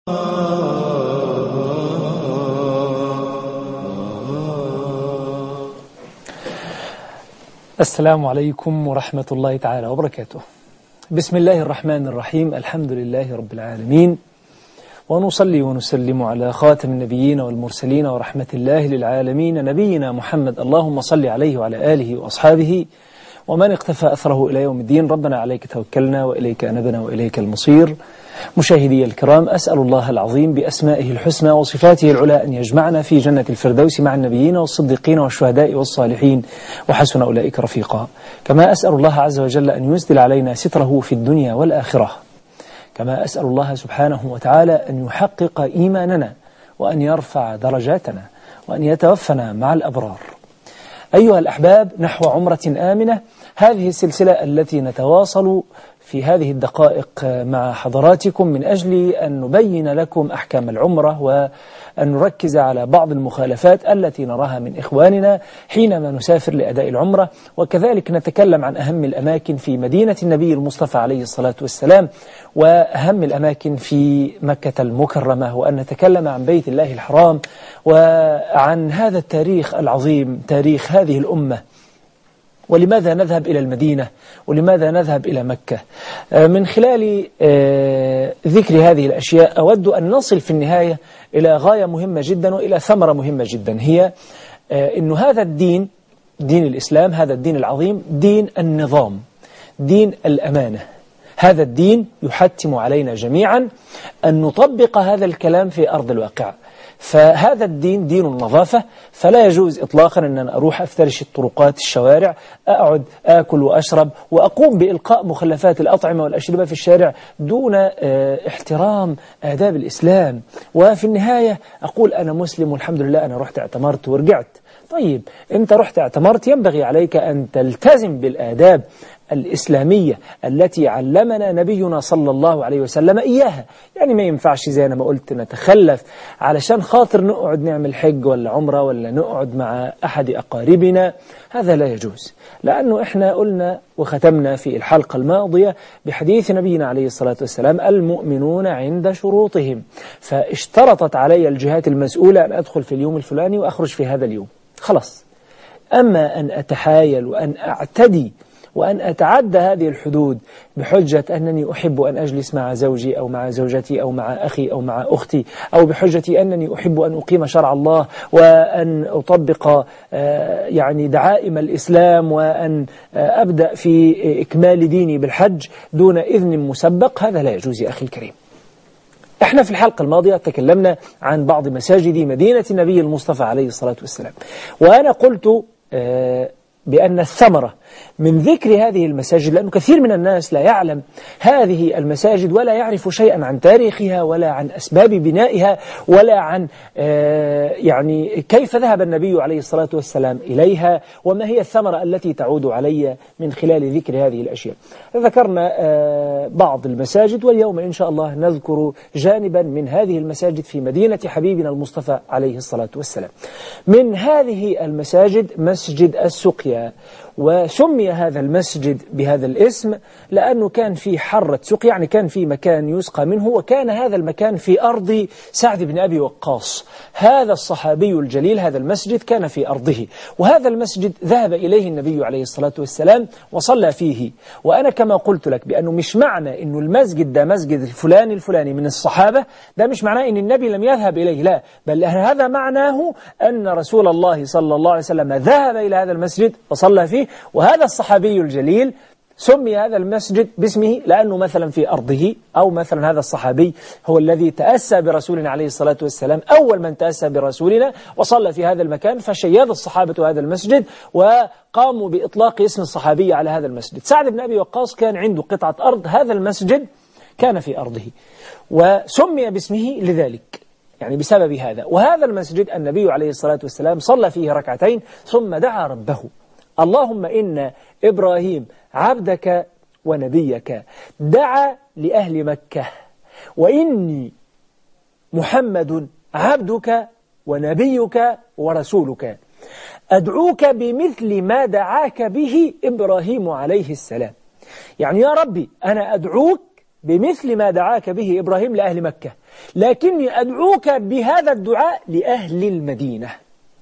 السلام عليكم ورحمة الله تعالى وبركاته. بسم الله الرحمن الرحيم، الحمد لله رب العالمين، ونصلي ونسلم على خاتم النبيين والمرسلين ورحمة الله للعالمين نبينا محمد، اللهم صل عليه وعلى آله وأصحابه ومن اقتفى أثره إلى يوم الدين. ربنا عليك توكلنا وإليك أنبنا وإليك المصير. مشاهدي الكرام، أسأل الله العظيم بأسمائه الحسنى وصفاته العلى أن يجمعنا في جنة الفردوس مع النبيين والصديقين والشهداء والصالحين وحسن أولئك رفيقا. كما أسأل الله عز وجل أن يسدل علينا ستره في الدنيا والآخرة. كما أسأل الله سبحانه وتعالى أن يحقق إيماننا وأن يرفع درجاتنا وأن يتوفنا مع الأبرار. أيها الأحباب، نحو عمرة آمنة، هذه السلسلة التي نتواصل في هذه الدقائق مع حضراتكم من أجل أن نبين لكم أحكام العمرة وأن نركز على بعض المخالفات التي نراها من إخواننا حينما نسافر لأداء العمرة، وكذلك نتكلم عن أهم الأماكن في مدينة النبي المصطفى عليه الصلاة والسلام وأهم الأماكن في مكة المكرمة، وأن نتكلم عن بيت الله الحرام وعن هذا التاريخ العظيم، تاريخ هذه الأمة، ولماذا نذهب إلى المدينة ولماذا نذهب إلى مكة. من خلال ذكر هذه الأشياء أود أن نصل في النهاية إلى غاية مهمة جدا وإلى ثمرة مهمة جدا، هي أن هذا الدين، دين الإسلام، هذا الدين العظيم، دين النظام، دين الأمانة. هذا الدين يحتم علينا جميعا أن نطبق هذا الكلام في أرض الواقع. فهذا الدين دين النظافة، فلا يجوز إطلاقا أن أنا أروح أفترش الطرقات، الشوارع، أقعد أكل وأشرب وأقوم بإلقاء مخلفات الأطعمة والأشربة في الشارع دون احترام آداب الإسلام. وفي النهاية أقول أنا مسلم والحمد لله أنا رحت اعتمرت ورجعت. طيب أنت رحت اعتمرت، ينبغي عليك أن تلتزم بالآداب الإسلامية التي علمنا نبينا صلى الله عليه وسلم إياها. يعني ما ينفعش زي أنا ما قلت نتخلف علشان خاطر نقعد نعمل حج ولا عمرة ولا نقعد مع أحد أقاربنا، هذا لا يجوز. لأنه إحنا قلنا وختمنا في الحلقة الماضية بحديث نبينا عليه الصلاة والسلام: المؤمنون عند شروطهم. فاشترطت علي الجهات المسؤولة أن أدخل في اليوم الفلاني وأخرج في هذا اليوم، خلاص. أما أن أتحايل وأن أعتدي وأن أتعدى هذه الحدود بحجة أنني أحب أن أجلس مع زوجي أو مع زوجتي أو مع أخي أو مع أختي، أو بحجة أنني أحب أن أقيم شرع الله وأن أطبق يعني دعائم الإسلام وأن أبدأ في إكمال ديني بالحج دون إذن مسبق، هذا لا يجوز يا أخي الكريم. احنا في الحلقة الماضية تكلمنا عن بعض مساجد مدينة النبي المصطفى عليه الصلاة والسلام، وأنا قلت بأن الثمرة من ذكر هذه المساجد، لأنه كثير من الناس لا يعلم هذه المساجد ولا يعرف شيئا عن تاريخها ولا عن أسباب بنائها ولا عن يعني كيف ذهب النبي عليه الصلاة والسلام إليها وما هي الثمرة التي تعود علي من خلال ذكر هذه الأشياء. ذكرنا بعض المساجد، واليوم إن شاء الله نذكر جانبا من هذه المساجد في مدينة حبيبنا المصطفى عليه الصلاة والسلام. من هذه المساجد مسجد السقيا، وسمي هذا المسجد بهذا الاسم لأنه كان في حرة سقيا، يعني كان في مكان يسقى منه، وكان هذا المكان في أرض سعد بن أبي وقاص. هذا الصحابي الجليل هذا المسجد كان في أرضه، وهذا المسجد ذهب إليه النبي عليه الصلاة والسلام وصلى فيه. وأنا كما قلت لك بأنه مش معنى أنه المسجد ده مسجد الفلاني من الصحابة، ده مش معناه أن النبي لم يذهب إليه، لا، بل هذا معناه أن رسول الله صلى الله عليه وسلم ذهب إلى هذا المسجد وصلى فيه. وهذا الصحابي الجليل سمي هذا المسجد باسمه لأنه مثلا في أرضه، أو مثلا هذا الصحابي هو الذي تأسى برسولنا عليه الصلاة والسلام، أول من تأسى برسولنا وصلى في هذا المكان، فشيد الصحابة هذا المسجد وقاموا بإطلاق اسم الصحابي على هذا المسجد. سعد بن أبي وقاص كان عنده قطعة أرض، هذا المسجد كان في أرضه وسمي باسمه لذلك، يعني بسبب هذا. وهذا المسجد النبي عليه الصلاة والسلام صلى فيه ركعتين ثم دعا ربه: اللهم إن إبراهيم عبدك ونبيك دعا لأهل مكة، وإني محمد عبدك ونبيك ورسولك أدعوك بمثل ما دعاك به إبراهيم عليه السلام. يعني يا ربي أنا أدعوك بمثل ما دعاك به إبراهيم لأهل مكة، لكني أدعوك بهذا الدعاء لأهل المدينة.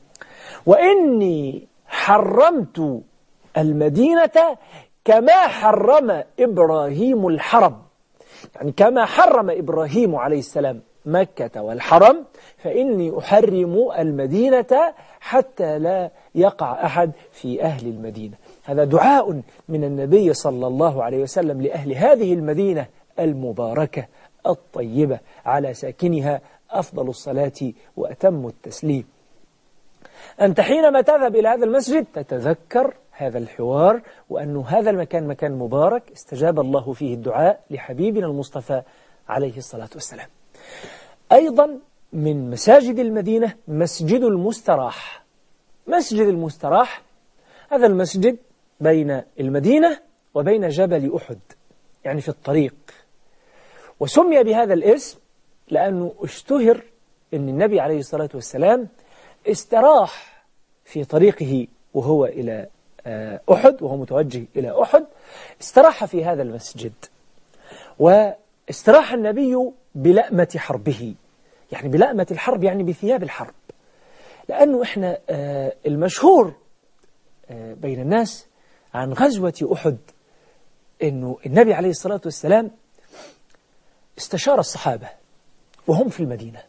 وإني حرمت المدينة كما حرم إبراهيم الحرم، يعني كما حرم إبراهيم عليه السلام مكة والحرم، فإني أحرم المدينة حتى لا يقع أحد في أهل المدينة. هذا دعاء من النبي صلى الله عليه وسلم لأهل هذه المدينة المباركة الطيبة، على ساكنها أفضل الصلاة وأتم التسليم. أنت حينما تذهب إلى هذا المسجد تتذكر هذا الحوار، وأن هذا المكان مكان مبارك استجاب الله فيه الدعاء لحبيبنا المصطفى عليه الصلاة والسلام. أيضا من مساجد المدينة مسجد المستراح. مسجد المستراح هذا المسجد بين المدينة وبين جبل أحد، يعني في الطريق، وسمي بهذا الاسم لأنه اشتهر أن النبي عليه الصلاة والسلام استراح في طريقه وهو إلى أحد، وهو متوجه إلى أحد، استراح في هذا المسجد. واستراح النبي بلأمة حربه، يعني بلأمة الحرب يعني بثياب الحرب، لأنه إحنا المشهور بين الناس عن غزوة أحد أنه النبي عليه الصلاة والسلام استشار الصحابة وهم في المدينة،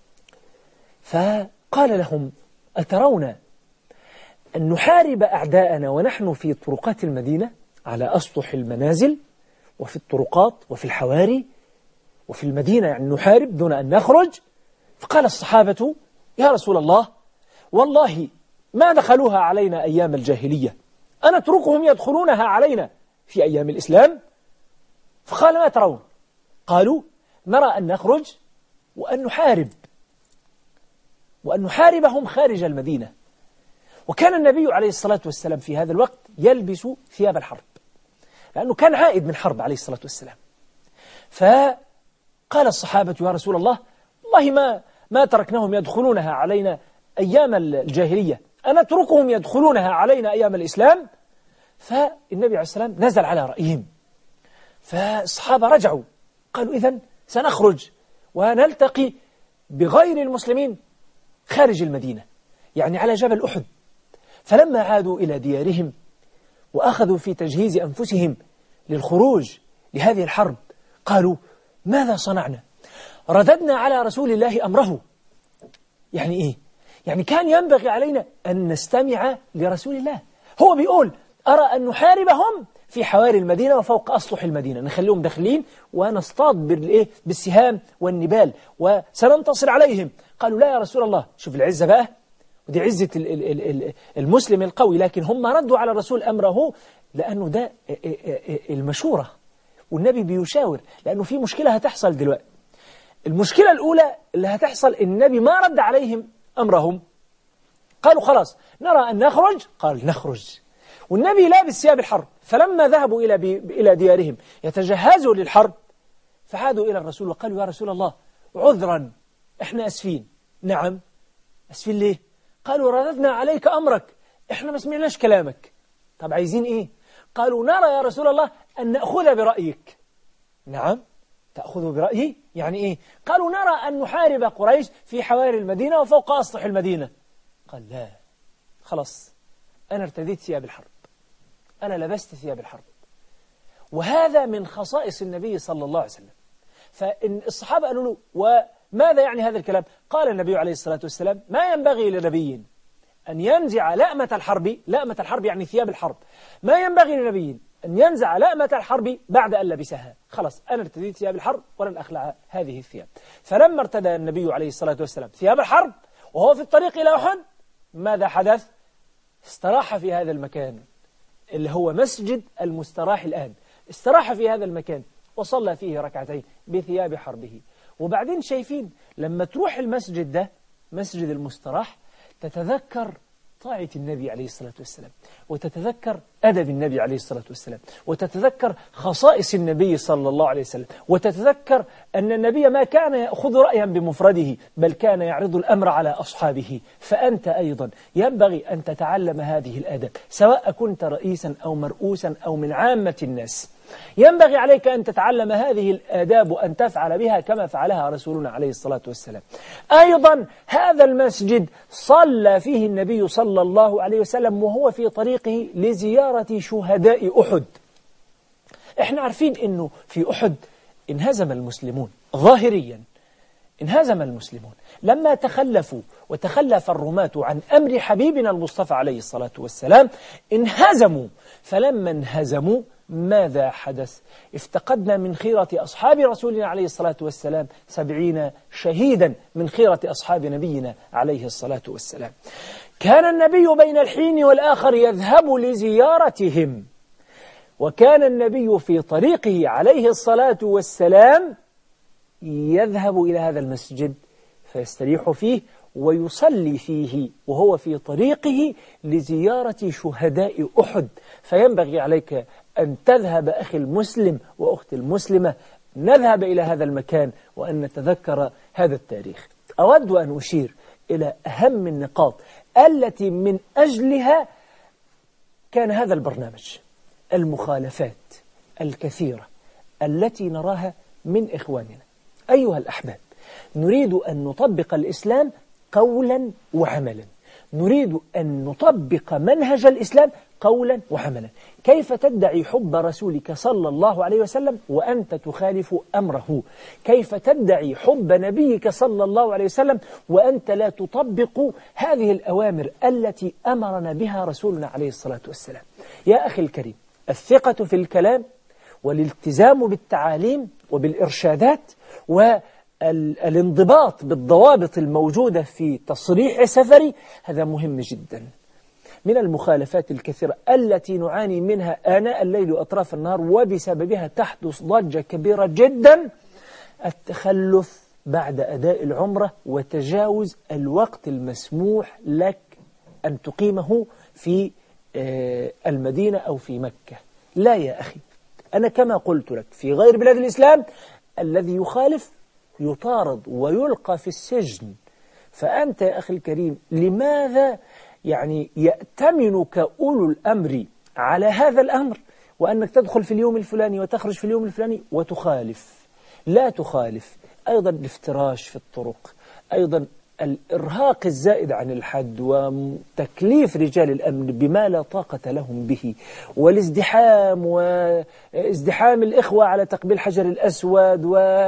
فقال لهم: أترون أن نحارب أعداءنا ونحن في طرقات المدينة على أسطح المنازل وفي الطرقات وفي الحواري وفي المدينة، يعني نحارب دون أن نخرج؟ فقال الصحابة: يا رسول الله، والله ما دخلوها علينا أيام الجاهلية، أنتركهم يدخلونها علينا في أيام الإسلام؟ فقال: ما ترون؟ قالوا: نرى أن نخرج وأن نحاربهم خارج المدينة. وكان النبي عليه الصلاة والسلام في هذا الوقت يلبس ثياب الحرب، لأنه كان عائد من حرب عليه الصلاة والسلام. فقال الصحابة: يا رسول الله، والله ما تركناهم يدخلونها علينا أيام الجاهلية، أنتركهم يدخلونها علينا أيام الإسلام؟ فالنبي عليه السلام نزل على رأيهم، فالصحابة رجعوا قالوا: إذن سنخرج ونلتقي بغير المسلمين خارج المدينة، يعني على جبل أحد. فلما عادوا إلى ديارهم وأخذوا في تجهيز أنفسهم للخروج لهذه الحرب قالوا: ماذا صنعنا؟ رددنا على رسول الله أمره. يعني إيه؟ يعني كان ينبغي علينا أن نستمع لرسول الله. هو بيقول: أرى أن نحاربهم في حواري المدينة وفوق أسطح المدينة، نخليهم داخلين ونصطاد بالسهام والنبال وسننتصر عليهم. قالوا: لا يا رسول الله. شوف العزة بقى، ودي عزة المسلم القوي، لكن هم ردوا على الرسول أمره، لأنه ده المشورة، والنبي بيشاور، لأنه في مشكلة هتحصل دلوقتي. المشكلة الأولى اللي هتحصل، النبي ما رد عليهم أمرهم. قالوا: خلاص نرى أن نخرج. قال: نخرج. والنبي لابس ثياب الحرب. فلما ذهبوا إلى ديارهم يتجهزوا للحرب، فعادوا إلى الرسول وقالوا: يا رسول الله، عذرا، إحنا أسفين. نعم، أسفين ليه؟ قالوا: رددنا عليك أمرك، إحنا ما سمعناش كلامك. طب عايزين إيه؟ قالوا: نرى يا رسول الله أن نأخذ برأيك. نعم، تأخذوا برأيي؟ يعني إيه؟ قالوا: نرى أن نحارب قريش في حواري المدينة وفوق أسطح المدينة. قال: لا، خلاص، أنا ارتديت ثياب الحرب، أنا لبست ثياب الحرب. وهذا من خصائص النبي صلى الله عليه وسلم. فالصحابة قالوا له: وماذا يعني هذا الكلام؟ قال النبي عليه الصلاة والسلام: ما ينبغي لنبي أن ينزع لأمة الحرب. لأمة الحرب يعني ثياب الحرب. ما ينبغي لنبي أن ينزع لأمة الحرب بعد أن لبسها. خلاص، أنا ارتديت ثياب الحرب ولن أخلع هذه الثياب. فلما ارتدى النبي عليه الصلاة والسلام ثياب الحرب وهو في الطريق إلى أحد، ماذا حدث؟ استراح في هذا المكان اللي هو مسجد المستراح الآن. استراح في هذا المكان وصلى فيه ركعتين بثياب حربه. وبعدين شايفين لما تروح المسجد ده، مسجد المستراح، تتذكر طاعة النبي عليه الصلاة والسلام، وتتذكر أدب النبي عليه الصلاة والسلام، وتتذكر خصائص النبي صلى الله عليه وسلم، وتتذكر أن النبي ما كان يأخذ رأيا بمفرده، بل كان يعرض الأمر على أصحابه. فأنت أيضا ينبغي أن تتعلم هذه الآداب، سواء كنت رئيسا أو مرؤوسا أو من عامة الناس. ينبغي عليك أن تتعلم هذه الآداب وأن تفعل بها كما فعلها رسولنا عليه الصلاة والسلام. أيضا هذا المسجد صلى فيه النبي صلى الله عليه وسلم وهو في طريقه لزيارة شهداء أحد. احنا عارفين أنه في أحد انهزم المسلمون ظاهريا، انهزم المسلمون لما تخلفوا وتخلف الرماة عن أمر حبيبنا المصطفى عليه الصلاة والسلام، انهزموا. فلما انهزموا ماذا حدث؟ افتقدنا من خيرة أصحاب رسولنا عليه الصلاة والسلام 70 شهيدا من خيرة أصحاب نبينا عليه الصلاة والسلام. كان النبي بين الحين والآخر يذهب لزيارتهم، وكان النبي في طريقه عليه الصلاة والسلام يذهب إلى هذا المسجد فيستريح فيه ويصلي فيه وهو في طريقه لزيارة شهداء أحد. فينبغي عليك أن تذهب أخي المسلم وأختي المسلمة، نذهب إلى هذا المكان وأن نتذكر هذا التاريخ. أود أن أشير إلى أهم النقاط التي من أجلها كان هذا البرنامج، المخالفات الكثيرة التي نراها من إخواننا. أيها الأحباب، نريد أن نطبق الإسلام قولا وعملا، نريد أن نطبق منهج الإسلام قولا وعملا. كيف تدعي حب رسولك صلى الله عليه وسلم وأنت تخالف أمره؟ كيف تدعي حب نبيك صلى الله عليه وسلم وأنت لا تطبق هذه الأوامر التي أمرنا بها رسولنا عليه الصلاة والسلام؟ يا أخي الكريم، الثقة في الكلام والالتزام بالتعاليم وبالإرشادات والانضباط بالضوابط الموجودة في تصريح سفري هذا مهم جدا. من المخالفات الكثيرة التي نعاني منها آناء الليل وأطراف النهار وبسببها تحدث ضجة كبيرة جدا التخلف بعد أداء العمرة وتجاوز الوقت المسموح لك أن تقيمه في المدينة أو في مكة. لا يا أخي، أنا كما قلت لك في غير بلاد الإسلام الذي يخالف يطارد ويلقى في السجن. فأنت يا أخي الكريم لماذا يأتمنك أولو الأمر على هذا الأمر وأنك تدخل في اليوم الفلاني وتخرج في اليوم الفلاني وتخالف؟ لا تخالف. أيضا الافتراش في الطرق، أيضا الإرهاق الزائد عن الحد وتكليف رجال الأمن بما لا طاقة لهم به، والازدحام وازدحام الإخوة على تقبيل حجر الأسود،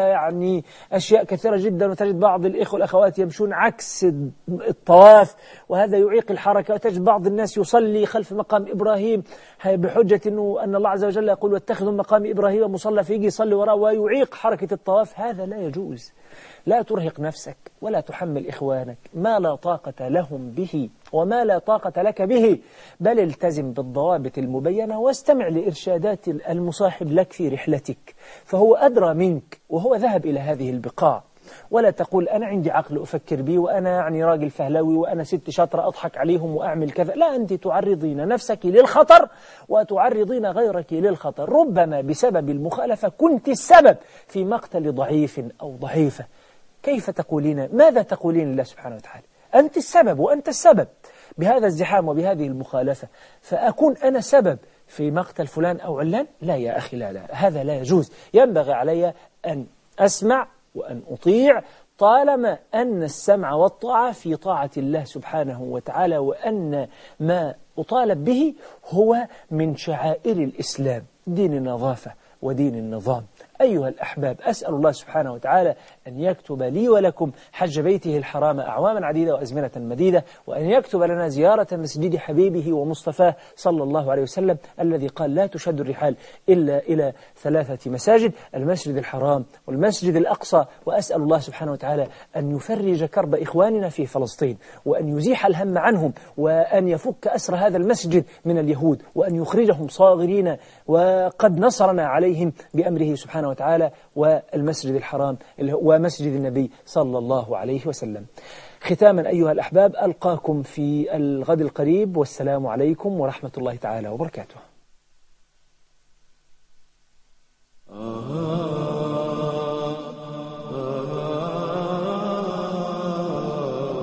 أشياء كثيرة جدا. وتجد بعض الإخوة والأخوات يمشون عكس الطواف وهذا يعيق الحركة، وتجد بعض الناس يصلي خلف مقام إبراهيم بحجة أن الله عز وجل يقول واتخذوا مقام إبراهيم مصلى، فيجي يصلي وراء ويعيق حركة الطواف. هذا لا يجوز. لا ترهق نفسك ولا تحمل إخوانك ما لا طاقة لهم به وما لا طاقة لك به، بل التزم بالضوابط المبينة واستمع لإرشادات المصاحب لك في رحلتك، فهو أدرى منك وهو ذهب إلى هذه البقاع. ولا تقول أنا عندي عقل أفكر به وأنا راجل فهلوي وأنا ست شاطرة أضحك عليهم وأعمل كذا. لا، أنت تعرضين نفسك للخطر وتعرضين غيرك للخطر. ربما بسبب المخالفة كنت السبب في مقتل ضعيف أو ضعيفة. كيف تقولين؟ ماذا تقولين لله سبحانه وتعالى؟ أنت السبب وأنت السبب بهذا الزحام وبهذه المخالفة، فأكون أنا سبب في مقتل فلان أو علان؟ لا يا أخي، لا، هذا لا يجوز. ينبغي علي أن أسمع وأن أطيع طالما أن السمع والطاعة في طاعة الله سبحانه وتعالى، وأن ما أطالب به هو من شعائر الإسلام، دين النظافة ودين النظام. أيها الأحباب، أسأل الله سبحانه وتعالى أن يكتب لي ولكم حج بيته الحرام أعواما عديدة وأزمنة مديدة، وأن يكتب لنا زيارة مسجد حبيبه ومصطفاه صلى الله عليه وسلم الذي قال لا تشد الرحال إلا إلى 3 مساجد: المسجد الحرام والمسجد الأقصى. وأسأل الله سبحانه وتعالى أن يفرج كرب إخواننا في فلسطين، وأن يزيح الهم عنهم، وأن يفك أسر هذا المسجد من اليهود، وأن يخرجهم صاغرين وقد نصرنا عليهم بأمره سبحانه وتعالى، والمسجد الحرام ومسجد النبي صلى الله عليه وسلم. ختاما أيها الأحباب، ألقاكم في الغد القريب، والسلام عليكم ورحمة الله تعالى وبركاته.